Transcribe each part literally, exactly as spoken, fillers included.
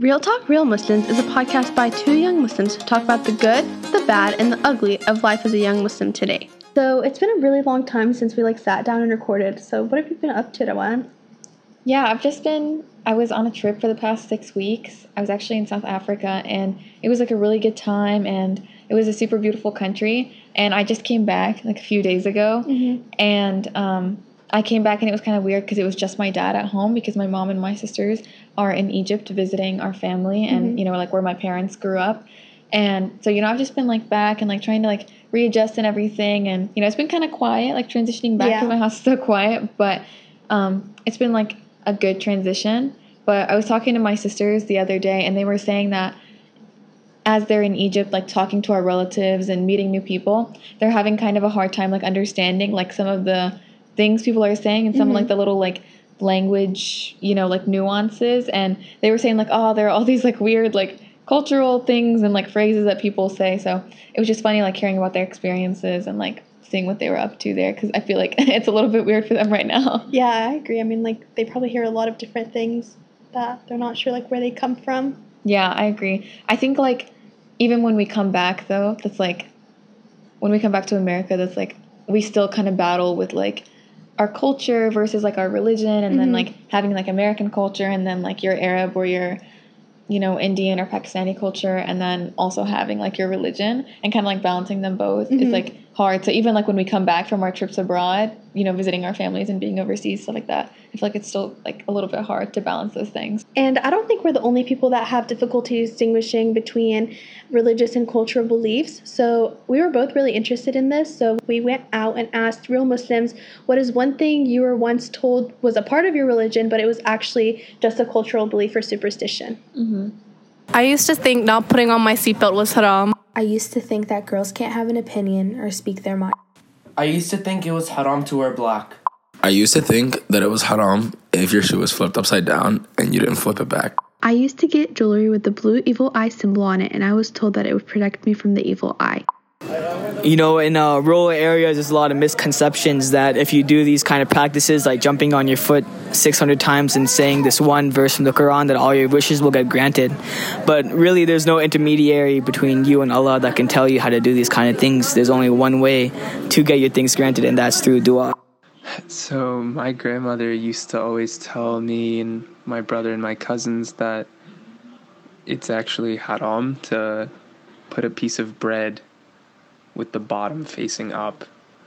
Real Talk Real Muslims is a podcast by two young Muslims to talk about the good, the bad, and the ugly of life as a young Muslim today. So it's been a really long time since we like sat down and recorded. So what have you been up to, Dawan? Yeah, I've just been, I was on a trip for the past six weeks. I was actually in South Africa, and it was like a really good time, and it was a super beautiful country. And I just came back like a few days ago, mm-hmm. and um, I came back and it was kind of weird because it was just my dad at home because my mom and my sisters are in Egypt visiting our family and, mm-hmm. you know, like where my parents grew up. And so, you know, I've just been like back and like trying to like readjust and everything. And, you know, it's been kind of quiet, like transitioning back yeah. to my house is so quiet, but um, it's been like a good transition. But I was talking to my sisters the other day and they were saying that as they're in Egypt, like talking to our relatives and meeting new people, they're having kind of a hard time like understanding like some of the things people are saying and some mm-hmm. like the little like language, you know, like nuances. And they were saying like, oh, there are all these like weird like cultural things and like phrases that people say. So it was just funny like hearing about their experiences and like seeing what they were up to there, because I feel like it's a little bit weird for them right now. Yeah, I agree. I mean, like they probably hear a lot of different things that they're not sure like where they come from. Yeah, I agree. I think like even when we come back though, that's like when we come back to America, that's like we still kind of battle with like our culture versus like our religion, and mm-hmm. then like having like American culture and then like your Arab or your, you know, Indian or Pakistani culture, and then also having like your religion, and kind of like balancing them both mm-hmm. is like hard. So even like when we come back from our trips abroad, you know, visiting our families and being overseas, stuff like that, I feel like it's still like a little bit hard to balance those things. And I don't think we're the only people that have difficulty distinguishing between religious and cultural beliefs. So we were both really interested in this. So we went out and asked real Muslims, what is one thing you were once told was a part of your religion, but it was actually just a cultural belief or superstition? Mm-hmm. I used to think not putting on my seatbelt was haram. I used to think that girls can't have an opinion or speak their mind. I used to think it was haram to wear black. I used to think that it was haram if your shoe was flipped upside down and you didn't flip it back. I used to get jewelry with the blue evil eye symbol on it, and I was told that it would protect me from the evil eye. You know, in uh, rural areas, there's a lot of misconceptions that if you do these kind of practices, like jumping on your foot six hundred times and saying this one verse from the Quran, that all your wishes will get granted. But really, there's no intermediary between you and Allah that can tell you how to do these kind of things. There's only one way to get your things granted, and that's through dua. So my grandmother used to always tell me and my brother and my cousins that it's actually haram to put a piece of bread with the bottom facing up.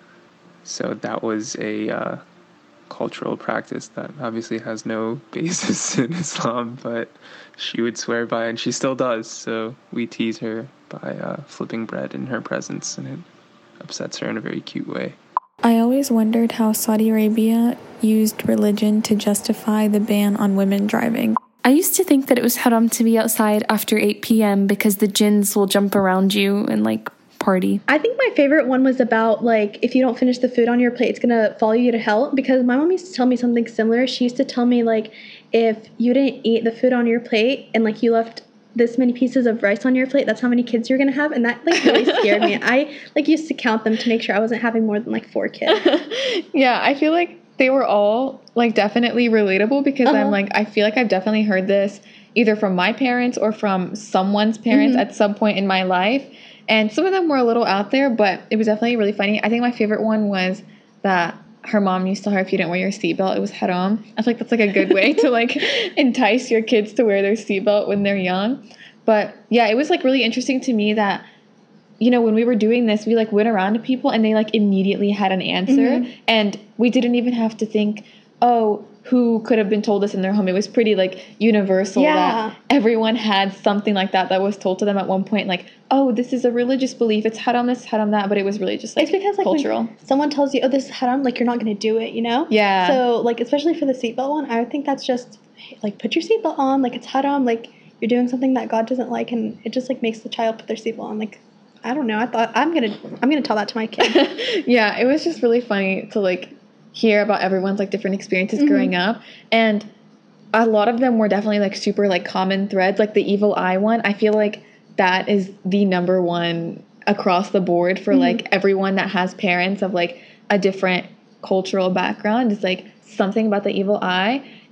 So that was a uh, cultural practice that obviously has no basis in Islam, but she would swear by it, and she still does. So we tease her by uh, flipping bread in her presence, and it upsets her in a very cute way. I always wondered how Saudi Arabia used religion to justify the ban on women driving. I used to think that it was haram to be outside after eight p.m. because the jinns will jump around you and like party. I think my favorite one was about like if you don't finish the food on your plate, it's gonna follow you to hell, because my mom used to tell me something similar. She used to tell me like if you didn't eat the food on your plate and like you left this many pieces of rice on your plate, that's how many kids you're gonna have. And that like really scared me. I like used to count them to make sure I wasn't having more than like four kids. Yeah, I feel like they were all like definitely relatable, because uh-huh. I'm like I feel like I've definitely heard this either from my parents or from someone's parents mm-hmm. at some point in my life. And some of them were a little out there, but it was definitely really funny. I think my favorite one was that her mom used to tell her if you didn't wear your seatbelt, it was haram. I feel like that's like a good way to like entice your kids to wear their seatbelt when they're young. But yeah, it was like really interesting to me that, you know, when we were doing this, we like went around to people and they like immediately had an answer. Mm-hmm. And we didn't even have to think, oh, who could have been told this in their home. It was pretty like universal yeah. that everyone had something like that that was told to them at one point, like, oh, this is a religious belief, it's haram this, haram that, but it was really just like, it's because, like, cultural. When someone tells you, oh, this is haram, like you're not going to do it, you know? Yeah. So like especially for the seatbelt one, I think that's just like put your seatbelt on, like it's haram, like you're doing something that God doesn't like, and it just like makes the child put their seatbelt on. Like I don't know, I thought I'm gonna I'm gonna tell that to my kid. Yeah, it was just really funny to like hear about everyone's like different experiences mm-hmm. growing up, and a lot of them were definitely like super like common threads. Like the evil eye one, I feel like that is the number one across the board for mm-hmm. like everyone that has parents of like a different cultural background. Is like something about the evil eye.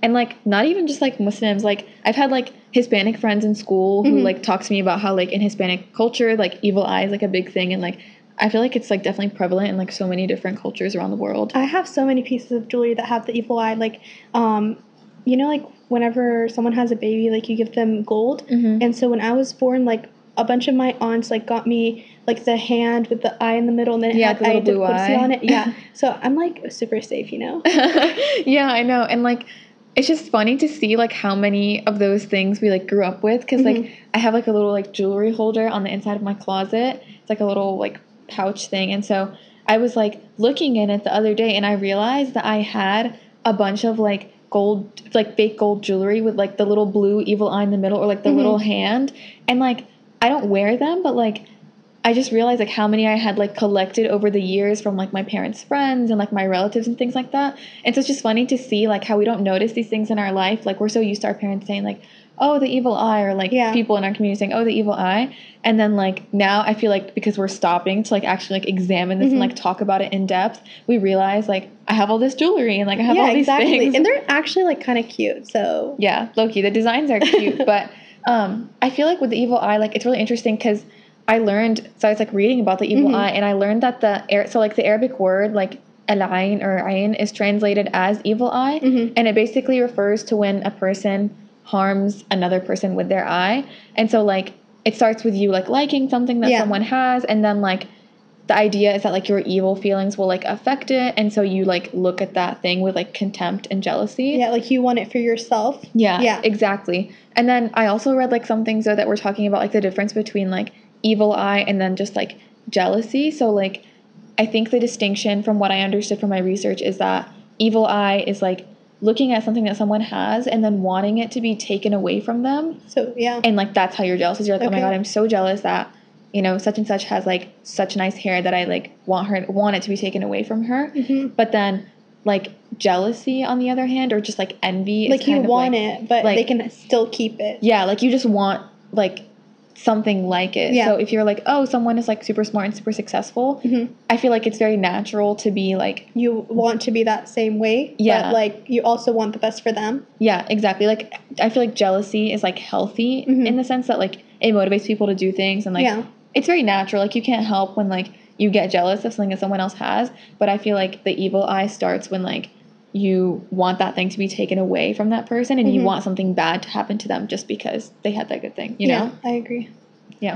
And like not even just like Muslims, like I've had like Hispanic friends in school who Mhm. like talk to me about how like in Hispanic culture like evil eye is like a big thing, and like I feel like it's like definitely prevalent in like so many different cultures around the world. I have so many pieces of jewelry that have the evil eye. Like, um, you know, like whenever someone has a baby, like you give them gold. Mhm. And so when I was born, like a bunch of my aunts like got me like the hand with the eye in the middle, and then it Yeah, had the little Ayatul blue Kursi eye. on it. Yeah. So I'm like super safe, you know. Yeah, I know. And like it's just funny to see like how many of those things we like grew up with, because Mhm. like I have like a little like jewelry holder on the inside of my closet. It's like a little like pouch thing, and so I was like looking in it the other day, and I realized that I had a bunch of like gold, like fake gold jewelry with like the little blue evil eye in the middle, or like the Mhm. little hand, and like I don't wear them, but like I just realized like how many I had like collected over the years from like my parents' friends and like my relatives and things like that. And so it's just funny to see like how we don't notice these things in our life. Like we're so used to our parents saying like, oh, the evil eye, or like Yeah. people in our community saying, oh, the evil eye. And then like now I feel like because we're stopping to like actually like examine this Mhm. and like talk about it in depth, we realize like I have all this jewelry and like I have yeah, all these exactly. things. And they're actually like kind of cute. So Yeah, low-key, the designs are cute, but um, I feel like with the evil eye, like it's really interesting because I learned, so I was like reading about the evil Mhm. eye, and I learned that the air, so like the Arabic word like al-ain or ayn is translated as evil eye, Mhm. and it basically refers to when a person harms another person with their eye, and so like it starts with you like liking something that Yeah. someone has, and then like the idea is that like your evil feelings will like affect it, and so you like look at that thing with like contempt and jealousy. yeah, like you want it for yourself. Yeah, Yeah. exactly. And then I also read like some things though that were talking about like the difference between like evil eye and then just like jealousy. So like I think the distinction from what I understood from my research is that evil eye is like looking at something that someone has and then wanting it to be taken away from them. So yeah. And like that's how you're jealous. Is you're like, oh my Okay. god, I'm so jealous that, you know, such and such has like such nice hair that I like want her want it to be taken away from her. Mhm. But then like jealousy on the other hand, or just like envy, is Like you kind of, want like- it, but like- they can still keep it. yeah, like you just want like something like it. Yeah. So if you're like, oh, someone is like super smart and super successful, Mhm. I feel like it's very natural to be like, You want to be that same way. Yeah. But like you also want the best for them. yeah, exactly. Like I feel like jealousy is like healthy Mhm. in the sense that like it motivates people to do things, and like Yeah. it's very natural. Like you can't help when like you get jealous of something that someone else has. But I feel like the evil eye starts when like you want that thing to be taken away from that person, and you Mhm. want something bad to happen to them just because they had that good thing, you yeah, know? I agree. Yeah.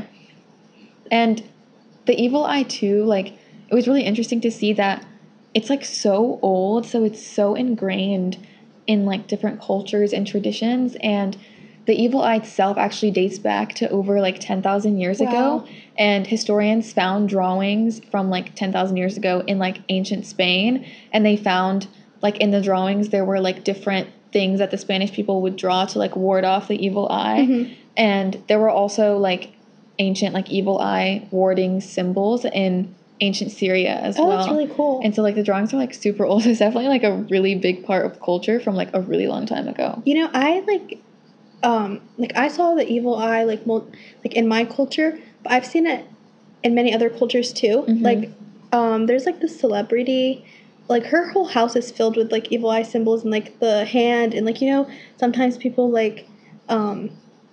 And the evil eye too, like it was really interesting to see that it's like so old, so it's so ingrained in like different cultures and traditions, and the evil eye itself actually dates back to over like ten thousand years Wow. ago, and historians found drawings from like ten thousand years ago in like ancient Spain, and they found like in the drawings there were like different things that the Spanish people would draw to like ward off the evil eye. Mhm. And there were also like ancient like evil eye warding symbols in ancient Syria as Oh, well. that's really cool. And so like the drawings are like super old. So it's definitely like a really big part of culture from like a really long time ago. You know, I like, um, like I saw the evil eye like mul- like in my culture, but I've seen it in many other cultures too. Mhm. Like, um, there's like this celebrity, like her whole house is filled with like evil eye symbols and like the hand, and like, you know, sometimes people like, um,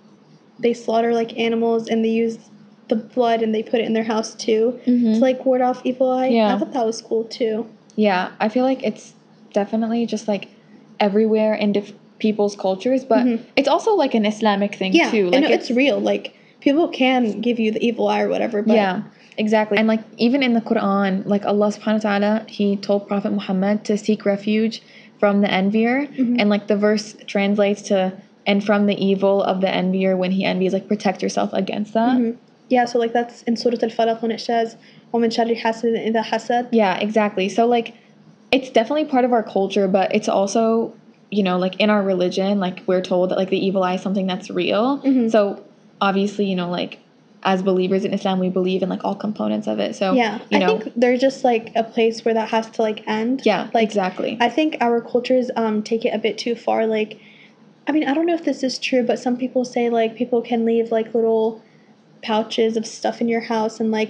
they slaughter like animals and they use the blood and they put it in their house too Mhm. to like ward off evil eye. Yeah. I thought that was cool too. Yeah, I feel like it's definitely just like everywhere in diff- people's cultures, but Mhm. it's also like an Islamic thing Yeah, too. I Like know it's real. Like people can give you the evil eye or whatever, but yeah, exactly. And like even in the Quran, like Allah subhanahu wa ta'ala, he told Prophet Muhammad to seek refuge from the envier. Mhm. And like the verse translates to, and from the evil of the envier when he envies, like protect yourself against that. Mhm. Yeah, so like that's in Surah Al-Falaq when it says, وَمِن شَرِّ حَاسِدٍ إِذَا حَسَدَ. Yeah, exactly. So like it's definitely part of our culture, but it's also, you know, like in our religion, like we're told that like the evil eye is something that's real. Mhm. So obviously, you know, like as believers in Islam, we believe in like all components of it. So Yeah, you I know, think there's just like a place where that has to like end. yeah, like exactly. I think our cultures um take it a bit too far. Like, I mean, I don't know if this is true, but some people say like people can leave like little pouches of stuff in your house, and like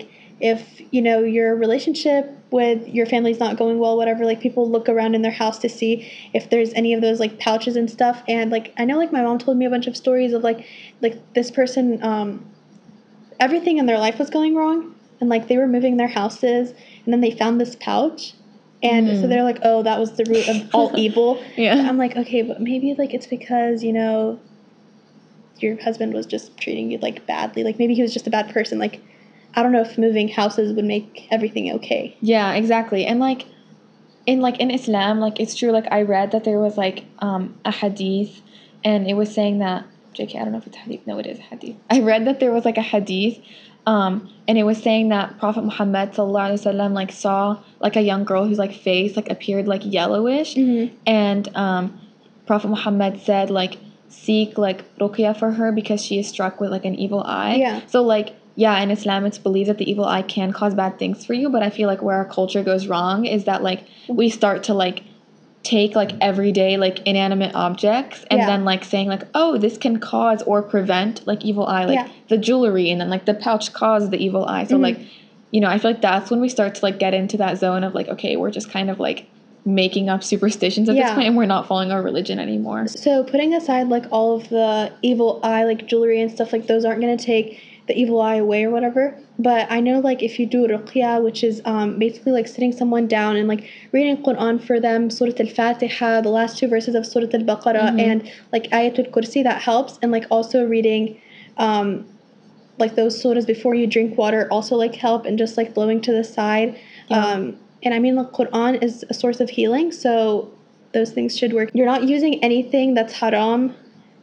if, you know, your relationship with your family's not going well, whatever, like people look around in their house to see if there's any of those like pouches and stuff. And like I know like my mom told me a bunch of stories of like like this person, um everything in their life was going wrong, and like they were moving their houses, and then they found this pouch. And mm. so they're like, oh, that was the root of all evil. Yeah. But I'm like, okay, but maybe like it's because, you know, your husband was just treating you like badly. Like maybe he was just a bad person. Like I don't know if moving houses would make everything okay. Yeah, exactly. And like in like in Islam, like it's true. Like I read that there was like um, a hadith, and it was saying that J K, I don't know if it's hadith. No, it is hadith. I read that there was like a hadith. Um, and it was saying that Prophet Muhammad sallallahu alaihi wasallam like saw like a young girl whose like face like appeared like yellowish, mm-hmm. and um, Prophet Muhammad said like seek like ruqya for her because she is struck with like an evil eye. Yeah. So like yeah, in Islam it's believed that the evil eye can cause bad things for you, but I feel like where our culture goes wrong is that like we start to like take like everyday like inanimate objects and yeah. then like saying like, oh, this can cause or prevent like evil eye, like yeah. the jewelry, and then like the pouch caused the evil eye. So mm-hmm. like, you know, I feel like that's when we start to like get into that zone of like, okay, we're just kind of like making up superstitions at yeah. this point, and we're not following our religion anymore. So putting aside like all of the evil eye like jewelry and stuff, like those aren't going to take the evil eye away or whatever. But I know like if you do ruqya, which is um basically like sitting someone down and like reading Quran for them, Surah Al-Fatiha, the last two verses of Surah Al-Baqarah, mm-hmm. and like Ayatul Kursi, that helps. And like also reading um like those surahs before you drink water also like help, and just like blowing to the side. Yeah. Um and I mean the Quran is a source of healing, so those things should work. You're not using anything that's haram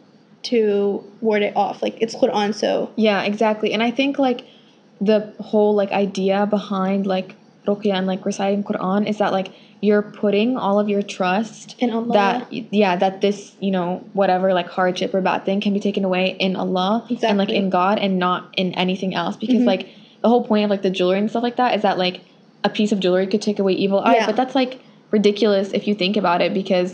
to ward it off. Like it's Quran, so yeah, exactly. And I think like the whole like idea behind like ruqya and like reciting Quran is that like you're putting all of your trust in Allah, that yeah that this, you know, whatever like hardship or bad thing can be taken away in Allah. Exactly. And like in God and not in anything else, because mm-hmm. like the whole point of like the jewelry and stuff like that is that like a piece of jewelry could take away evil eye, yeah. but that's like ridiculous if you think about it, because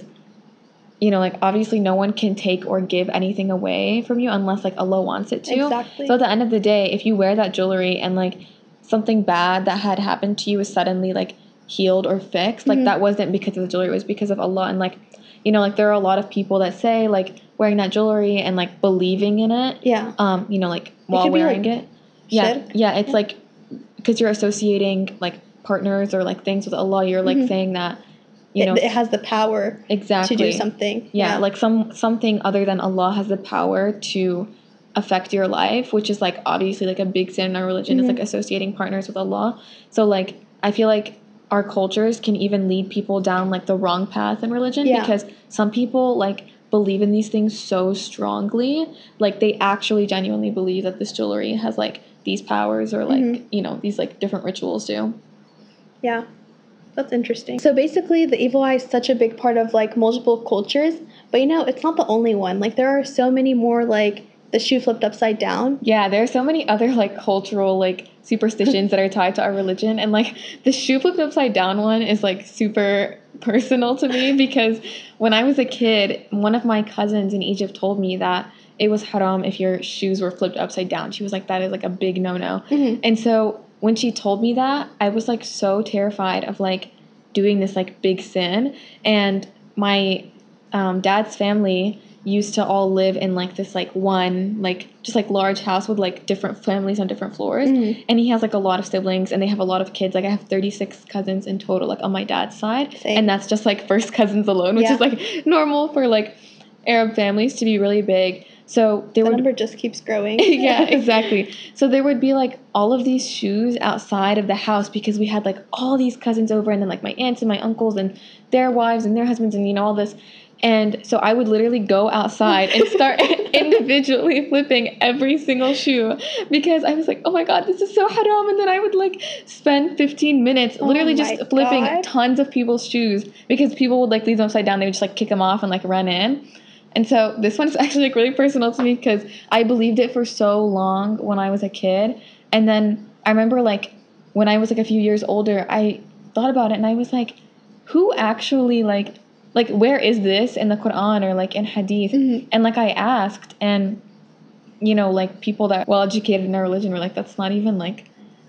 you know, like obviously no one can take or give anything away from you unless like Allah wants it to. Exactly. So at the end of the day, if you wear that jewelry and like something bad that had happened to you is suddenly like healed or fixed, like mm-hmm. that wasn't because of the jewelry, it was because of Allah. And like, you know, like there are a lot of people that say like wearing that jewelry and like believing in it, yeah, um, you know, like while wearing like it, yeah, shirk. yeah, it's yeah. like because you're associating like partners or like things with Allah, you're like mm-hmm. saying that. You know, it, it has the power exactly. to do something. Yeah, yeah, like some something other than Allah has the power to affect your life, which is like obviously like a big sin in our religion, mm-hmm. is like associating partners with Allah. So like I feel like our cultures can even lead people down like the wrong path in religion, yeah. because some people like believe in these things so strongly, like they actually genuinely believe that this jewelry has like these powers or like mm-hmm. you know, these like different rituals do. Yeah. That's interesting. So basically, the evil eye is such a big part of like multiple cultures, but you know, it's not the only one. Like there are so many more, like the shoe flipped upside down. Yeah, there are so many other like cultural like superstitions that are tied to our religion, and like the shoe flipped upside down one is like super personal to me, because when I was a kid, one of my cousins in Egypt told me that it was haram if your shoes were flipped upside down. She was like, that is like a big no-no. Mm-hmm. And so when she told me that, I was like so terrified of like doing this like big sin. And my um, dad's family used to all live in like this like one like just like large house with like different families on different floors. Mm-hmm. And he has like a lot of siblings, and they have a lot of kids. Like I have thirty-six cousins in total, like on my dad's side. Same. And that's just like first cousins alone, which yeah. is like normal for like Arab families to be really big. So there the would, number just keeps growing. Yeah, exactly. So there would be like all of these shoes outside of the house, because we had like all these cousins over, and then like my aunts and my uncles and their wives and their husbands, and you know all this. And so I would literally go outside and start individually flipping every single shoe, because I was like, oh my God, this is so haram. And then I would like spend fifteen minutes literally oh just flipping God. tons of people's shoes, because people would like leave them upside down. They would just like kick them off and like run in. And so this one's actually like really personal to me, because I believed it for so long when I was a kid. And then I remember like when I was like a few years older, I thought about it and I was like, who actually like, like where is this in the Quran or like in Hadith? Mm-hmm. And like I asked, and you know, like people that well educated in our religion were like, that's not even like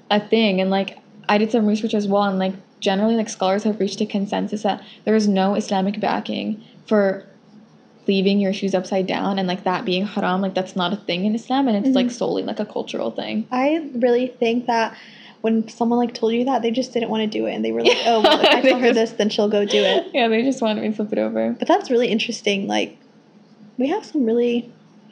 a thing. And like I did some research as well, and like generally like scholars have reached a consensus that there is no Islamic backing for leaving your shoes upside down and like that being haram. Like that's not a thing in Islam, and it's mm-hmm. like solely like a cultural thing. I really think that when someone like told you that, they just didn't want to do it, and they were like, oh, well, if I tell her this, then she'll go do it. Yeah, they just wanted me to flip it over. But that's really interesting. Like, we have some really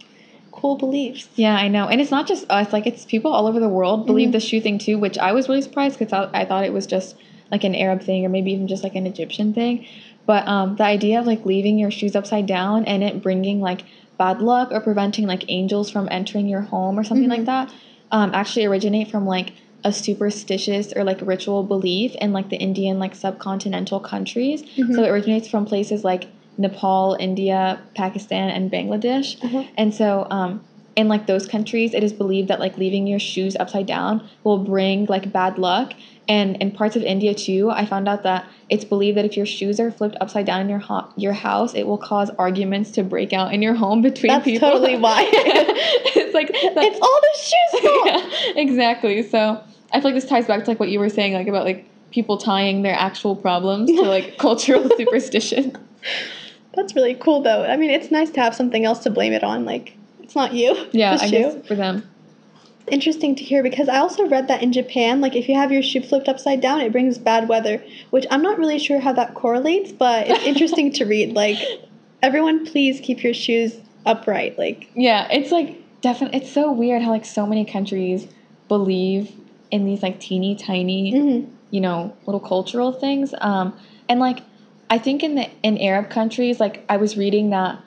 cool beliefs. Yeah, I know. And it's not just us. Like, it's people all over the world believe mm-hmm. the shoe thing too, which I was really surprised because I thought it was just like an Arab thing or maybe even just like an Egyptian thing. But um, the idea of like leaving your shoes upside down and it bringing like bad luck or preventing like angels from entering your home or something mm-hmm. like that um, actually originate from like a superstitious or like ritual belief in like the Indian like subcontinental countries. Mm-hmm. So it originates from places like Nepal, India, Pakistan, and Bangladesh. Mm-hmm. And so um, in like those countries, it is believed that like leaving your shoes upside down will bring like bad luck. And in parts of India too, I found out that it's believed that if your shoes are flipped upside down in your ho- your house, it will cause arguments to break out in your home between that's people. That's totally why. It's like that's, it's all the shoes' fault. Yeah, exactly. So I feel like this ties back to like what you were saying, like about like people tying their actual problems to like cultural superstition. That's really cool, though. I mean, it's nice to have something else to blame it on. Like, it's not you. Yeah, I you. guess for them. Interesting to hear, because I also read that in Japan, like if you have your shoe flipped upside down, it brings bad weather, which I'm not really sure how that correlates, but it's interesting to read. Like, everyone please keep your shoes upright. Like, yeah, it's like definitely, it's so weird how like so many countries believe in these like teeny tiny, mm-hmm. you know, little cultural things. Um, and like, I think in the in Arab countries, like I was reading that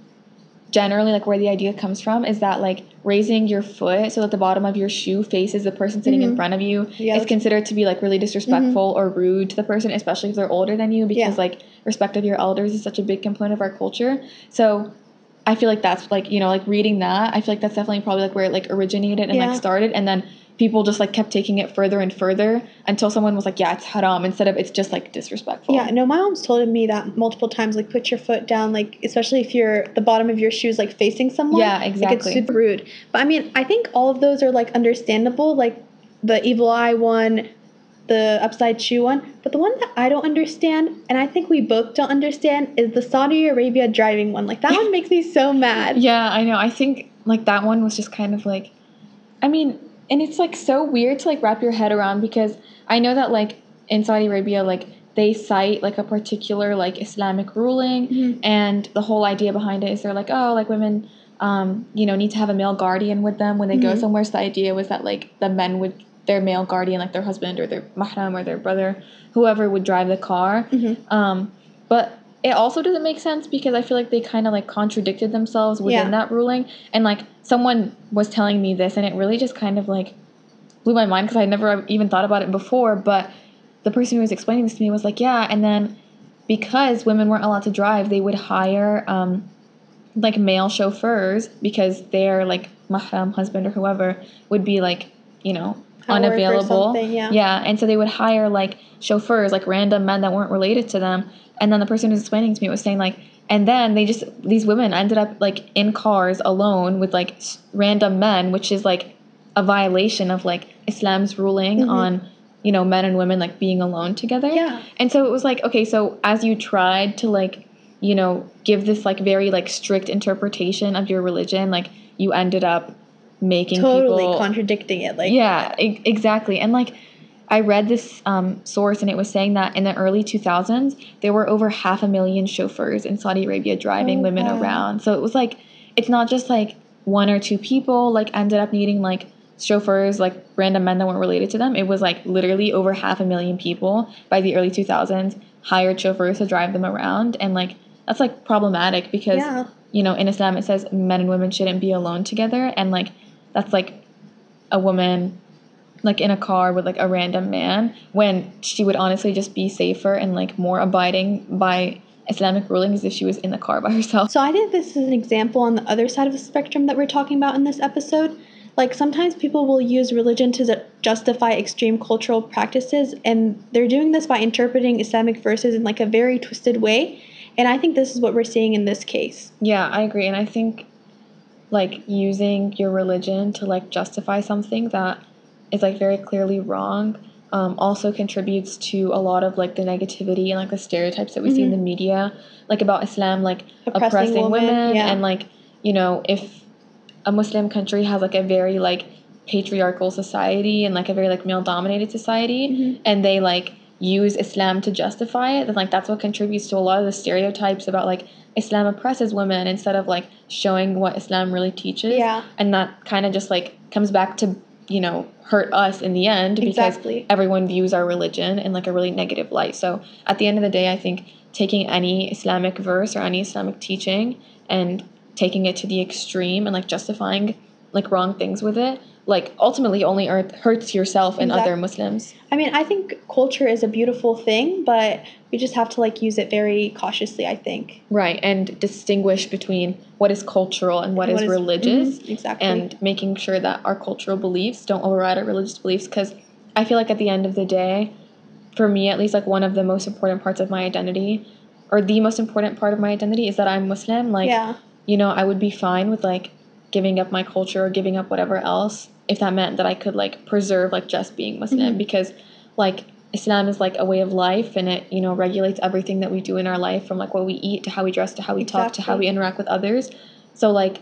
generally like where the idea comes from is that like raising your foot so that the bottom of your shoe faces the person sitting mm-hmm. in front of you yeah, is considered to be like really disrespectful mm-hmm. or rude to the person, especially if they're older than you, because yeah. like respect of your elders is such a big component of our culture. So I feel like that's like, you know, like reading that, I feel like that's definitely probably like where it like originated and yeah. like started, and then people just like kept taking it further and further until someone was like, yeah, it's haram, instead of it's just like disrespectful. Yeah, no, my mom's told me that multiple times, like put your foot down, like especially if you're the bottom of your shoes like facing someone. Yeah, exactly. Like, it's super rude. But I mean, I think all of those are like understandable, like the evil eye one, the upside shoe one. But the one that I don't understand, and I think we both don't understand, is the Saudi Arabia driving one. Like that one makes me so mad. Yeah, I know. I think like that one was just kind of like, I mean, and it's like so weird to like wrap your head around, because I know that like in Saudi Arabia, like they cite like a particular like Islamic ruling, mm-hmm. and the whole idea behind it is they're like, oh, like women, um, you know, need to have a male guardian with them when they mm-hmm. go somewhere. So the idea was that like the men would, their male guardian, like their husband or their mahram or their brother, whoever would drive the car. Mm-hmm. Um, but it also doesn't make sense because I feel like they kind of like contradicted themselves within yeah. that ruling. And like someone was telling me this, and it really just kind of like blew my mind because I never even thought about it before. But the person who was explaining this to me was like, yeah, and then because women weren't allowed to drive, they would hire um, like male chauffeurs because their like mahram, husband or whoever, would be like, you know, unavailable. Yeah. yeah. And so they would hire like chauffeurs, like random men that weren't related to them. And then the person who was explaining to me was saying like, and then they just, these women ended up like in cars alone with like random men, which is like a violation of like Islam's ruling mm-hmm. on, you know, men and women like being alone together. Yeah. And so it was like, okay, so as you tried to like, you know, give this like very like strict interpretation of your religion, like you ended up making totally people contradicting it. Like yeah, e- exactly. And like I read this um, source, and it was saying that in the early two thousands, there were over half a million chauffeurs in Saudi Arabia driving oh, women wow. around. So it was like, it's not just like one or two people like ended up needing like chauffeurs, like random men that weren't related to them. It was like literally over half a million people by the early two thousands hired chauffeurs to drive them around. And like, that's like problematic because, yeah. you know, in Islam, it says men and women shouldn't be alone together. And like, that's like a woman like in a car with like a random man, when she would honestly just be safer and like more abiding by Islamic rulings if she was in the car by herself. So I think this is an example on the other side of the spectrum that we're talking about in this episode. Like sometimes people will use religion to justify extreme cultural practices, and they're doing this by interpreting Islamic verses in like a very twisted way. And I think this is what we're seeing in this case. Yeah, I agree. And I think like using your religion to like justify something that is like very clearly wrong, um, also contributes to a lot of like the negativity and like the stereotypes that we mm-hmm. see in the media, like about Islam, like oppressing, oppressing women, women yeah. and like, you know, if a Muslim country has like a very like patriarchal society and like a very like male dominated society mm-hmm. and they like use Islam to justify it, then like that's what contributes to a lot of the stereotypes about like Islam oppresses women instead of like showing what Islam really teaches. Yeah. And that kind of just like comes back to, you know, hurt us in the end because exactly. everyone views our religion in like a really negative light. So at the end of the day, I think taking any Islamic verse or any Islamic teaching and taking it to the extreme and like justifying like wrong things with it, like ultimately only hurts yourself and exactly. other Muslims. I mean, I think culture is a beautiful thing, but we just have to like use it very cautiously, I think. Right, and distinguish between what is cultural and what, and what is, is religious. Mm-hmm, exactly. And making sure that our cultural beliefs don't override our religious beliefs, because I feel like at the end of the day, for me at least, like one of the most important parts of my identity, or the most important part of my identity is that I'm Muslim. Like, yeah. you know, I would be fine with like giving up my culture or giving up whatever else if that meant that I could like preserve like just being Muslim mm-hmm. because like Islam is like a way of life and it, you know, regulates everything that we do in our life from like what we eat to how we dress to how we exactly. talk to how we interact with others. So like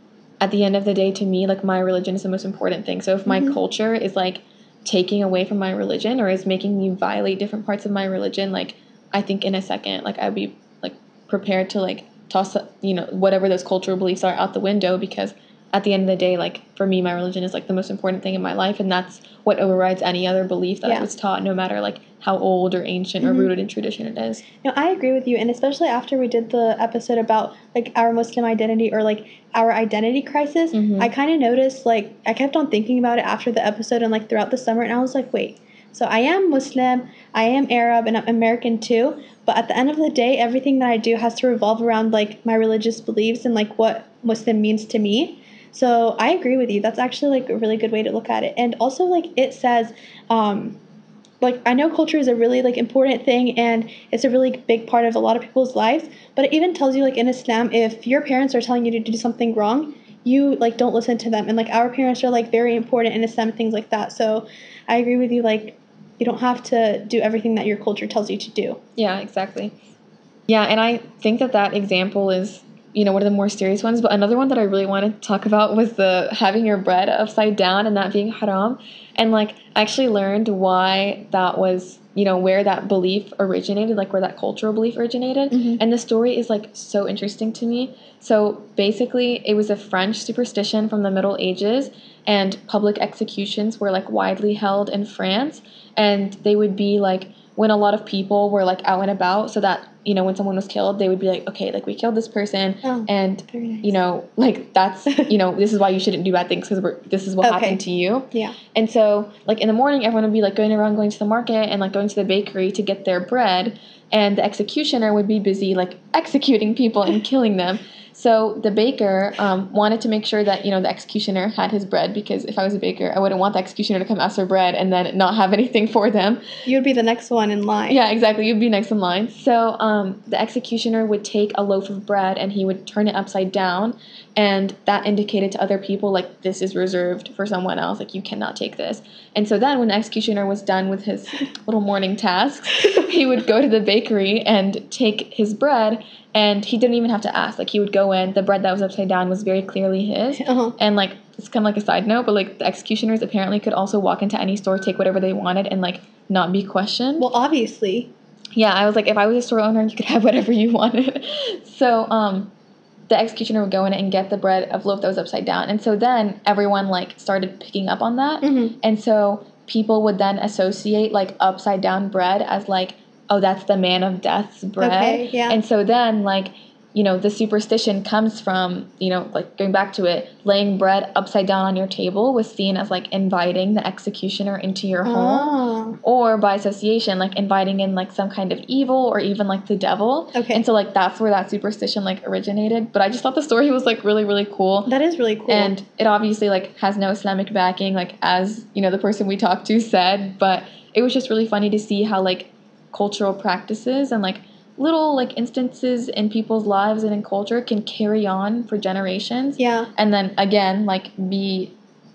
at the end of the day, to me, like my religion is the most important thing. So if my mm-hmm. culture is like taking away from my religion or is making me violate different parts of my religion, like I think in a second, like I'd be like prepared to like toss, you know, whatever those cultural beliefs are out the window, because at the end of the day, like for me, my religion is like the most important thing in my life, and that's what overrides any other belief that yeah. I was taught, no matter like how old or ancient mm-hmm. or rooted in tradition it is. No, I agree with you, and especially after we did the episode about like our Muslim identity or like our identity crisis, mm-hmm. I kind of noticed like I kept on thinking about it after the episode and like throughout the summer, and I was like, wait, so I am Muslim, I am Arab, and I'm American too. But at the end of the day, everything that I do has to revolve around like my religious beliefs and like what Muslim means to me. So I agree with you. That's actually like a really good way to look at it. And also like it says, um, like I know culture is a really like important thing and it's a really big part of a lot of people's lives. But it even tells you like in Islam, if your parents are telling you to do something wrong, you like don't listen to them. And like our parents are like very important in Islam, things like that. So I agree with you. Like you don't have to do everything that your culture tells you to do. Yeah, exactly. Yeah, and I think that that example is, you know, one of the more serious ones. But another one that I really wanted to talk about was the having your bread upside down and that being haram. And like I actually learned why that was, you know, where that belief originated, like where that cultural belief originated. Mm-hmm. And the story is like so interesting to me. So basically it was a French superstition from the Middle Ages, and public executions were like widely held in France, and they would be like when a lot of people were like out and about, so that, you know, when someone was killed, they would be like, okay, like we killed this person, oh, and nice. You know, like that's, you know, this is why you shouldn't do bad things, because this is what okay. happened to you. Yeah. And so like in the morning, everyone would be like going around, going to the market and like going to the bakery to get their bread, and the executioner would be busy like executing people and killing them. So the baker um, wanted to make sure that, you know, the executioner had his bread, because if I was a baker, I wouldn't want the executioner to come ask for bread and then not have anything for them. You'd be the next one in line. Yeah, exactly. You'd be next in line. So um, the executioner would take a loaf of bread and he would turn it upside down, and that indicated to other people, like, this is reserved for someone else. Like, you cannot take this. And so then when the executioner was done with his little morning tasks, he would go to the bakery and take his bread, and he didn't even have to ask. Like, he would go in, the bread that was upside down was very clearly his. Uh-huh. And, like, it's kind of like a side note, but, like, the executioners apparently could also walk into any store, take whatever they wanted, and, like, not be questioned. Well, obviously. Yeah, I was like, if I was a store owner, you could have whatever you wanted. So, um... the executioner would go in and get the bread of loaf that was upside down. And so then everyone, like, started picking up on that. Mm-hmm. And so people would then associate, like, upside down bread as, like, oh, that's the man of death's bread. Okay, yeah. And so then, like, you know, the superstition comes from, you know, like, going back to it, laying bread upside down on your table was seen as, like, inviting the executioner into your home. Oh. Or by association, like, inviting in, like, some kind of evil or even, like, the devil. Okay. And so, like, that's where that superstition, like, originated. But I just thought the story was, like, really, really cool. That is really cool. And it obviously, like, has no Islamic backing, like, as, you know, the person we talked to said. But it was just really funny to see how, like, cultural practices and, like, little, like, instances in people's lives and in culture can carry on for generations. Yeah. And then, again, like, be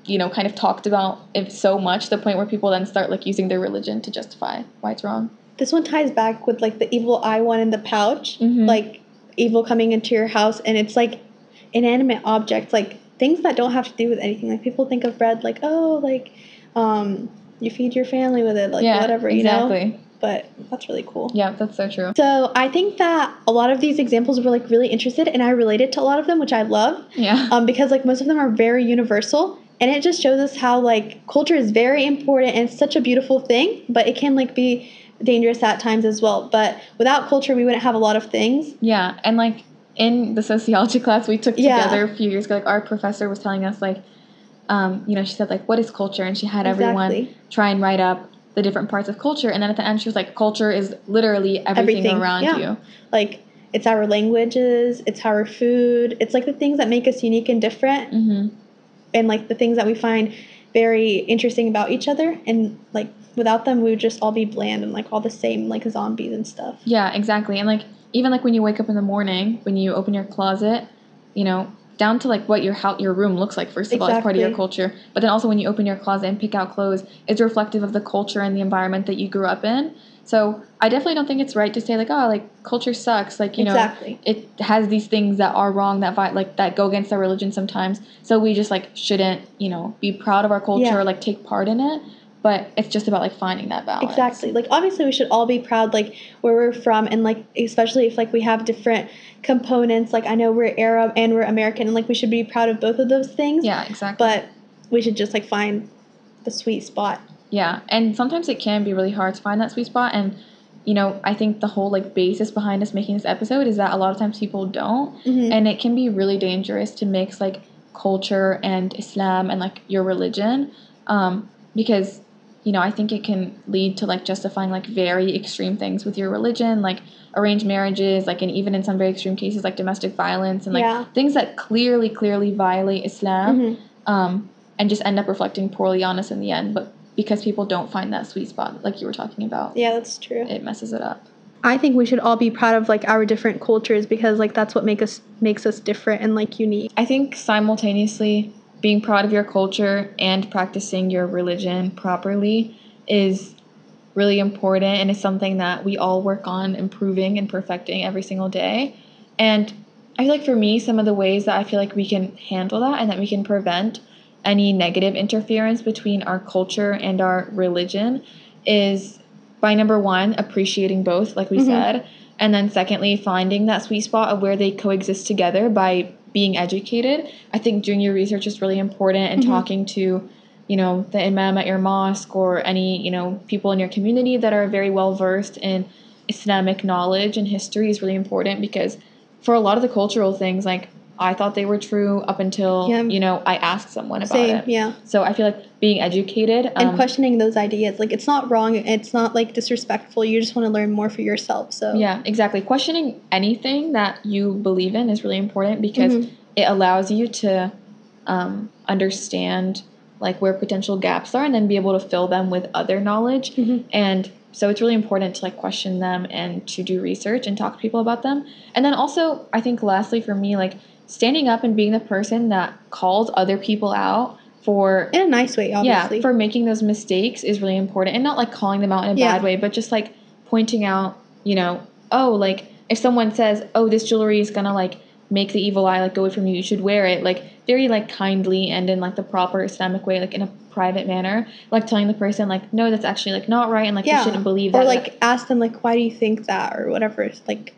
you know, kind of talked about it so much to the point where people then start like using their religion to justify why it's wrong. This one ties back with like the evil eye one in the pouch, Mhm. like evil coming into your house, and it's like inanimate objects, like things that don't have to do with anything. Like people think of bread like, oh, like um, you feed your family with it, like Yeah, whatever, you exactly. know. But that's really cool. Yeah, that's so true. So I think that a lot of these examples were like really interested, and I related to a lot of them, which I love. Yeah. Um, because like most of them are very universal, and it just shows us how like culture is very important and it's such a beautiful thing, but it can like be dangerous at times as well. But without culture, we wouldn't have a lot of things. Yeah, and like in the sociology class we took Yeah. together a few years ago, like our professor was telling us like, um, you know, she said like, what is culture? And she had everyone Exactly. try and write up the different parts of culture, and then at the end she was like, culture is literally everything, around yeah. you. Like it's our languages, it's our food, it's like the things that make us unique and different, Mm-hmm. and like the things that we find very interesting about each other, and like without them we would just all be bland and like all the same, like zombies and stuff. Yeah, exactly. And like even like when you wake up in the morning, when you open your closet, you know, down to like what your how your room looks like, first of all, is part of your Exactly. culture. But then also when you open your closet and pick out clothes, it's reflective of the culture and the environment that you grew up in. So I definitely don't think it's right to say like, oh, like culture sucks. Like, you know, Exactly. it has these things that are wrong, that vi- like that go against our religion sometimes. So we just like shouldn't, you know, be proud of our culture Yeah. or like take part in it. But it's just about like finding that balance. Exactly. Like obviously we should all be proud like where we're from, and like especially if like we have different components. Like I know we're Arab and we're American, and like we should be proud of both of those things. Yeah, exactly. But we should just like find the sweet spot. Yeah, and sometimes it can be really hard to find that sweet spot. And, you know, I think the whole like basis behind us making this episode is that a lot of times people don't. Mhm. And it can be really dangerous to mix like culture and Islam and like your religion. Um, because, you know, I think it can lead to like justifying like very extreme things with your religion, like arranged marriages, like, and even in some very extreme cases like domestic violence and like Yeah. things that clearly, clearly violate Islam. Mhm. Um, and just end up reflecting poorly on us in the end. But because people don't find that sweet spot, like you were talking about, Yeah, that's true. it messes it up. I think we should all be proud of like our different cultures, because like that's what make us makes us different and like unique. I think simultaneously being proud of your culture and practicing your religion properly is really important, and it's something that we all work on improving and perfecting every single day. And I feel like for me, some of the ways that I feel like we can handle that and that we can prevent any negative interference between our culture and our religion is by number one, appreciating both, like we Mhm. said, and then secondly, finding that sweet spot of where they coexist together by being educated. I think doing your research is really important, and Mhm. talking to, you know, the imam at your mosque or any, you know, people in your community that are very well versed in Islamic knowledge and history is really important, because for a lot of the cultural things, like I thought they were true up until, Yeah. you know, I asked someone about Same, it. yeah. So I feel like being educated And um, questioning those ideas, like it's not wrong, it's not like disrespectful, you just want to learn more for yourself. So yeah, exactly. Questioning anything that you believe in is really important, because Mhm. it allows you to um, understand like where potential gaps are and then be able to fill them with other knowledge. Mhm. And so it's really important to like question them and to do research and talk to people about them. And then also, I think lastly for me, like standing up and being the person that calls other people out for in a nice way, obviously. yeah, for making those mistakes is really important. And not like calling them out in a Yeah. bad way, but just like pointing out, you know, oh, like if someone says, oh, this jewelry is gonna like make the evil eye like go away from you, you should wear it, like very like kindly and in like the proper Islamic way, like in a private manner, like telling the person like, no, that's actually like not right, and like yeah. you shouldn't believe or that. like ask them like, why do you think that, or whatever. It's like,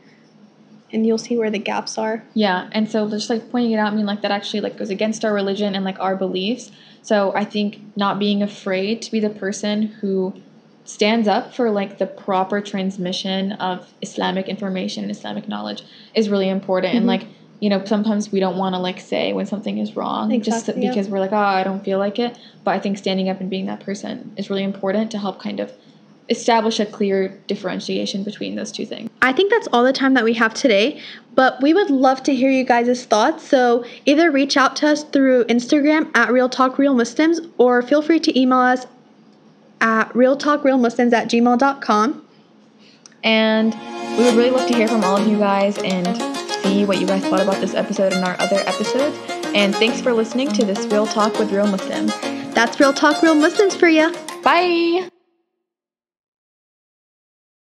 and you'll see where the gaps are. Yeah, and so just like pointing it out, I mean, like that actually like goes against our religion and like our beliefs. So I think not being afraid to be the person who stands up for like the proper transmission of Islamic information and Islamic knowledge is really important. Mhm. And like, you know, sometimes we don't want to like say when something is wrong just Exactly, yeah. because we're like, oh, I don't feel like it. But I think standing up and being that person is really important to help kind of establish a clear differentiation between those two things. I think that's all the time that we have today, but we would love to hear you guys' thoughts. So either reach out to us through Instagram at Real Talk Real Muslims, or feel free to email us at realtalkrealmuslims at gmail dot com. And we would really love to hear from all of you guys and see what you guys thought about this episode and our other episodes. And thanks for listening to this Real Talk with Real Muslims. That's Real Talk, Real Muslims for you. Bye.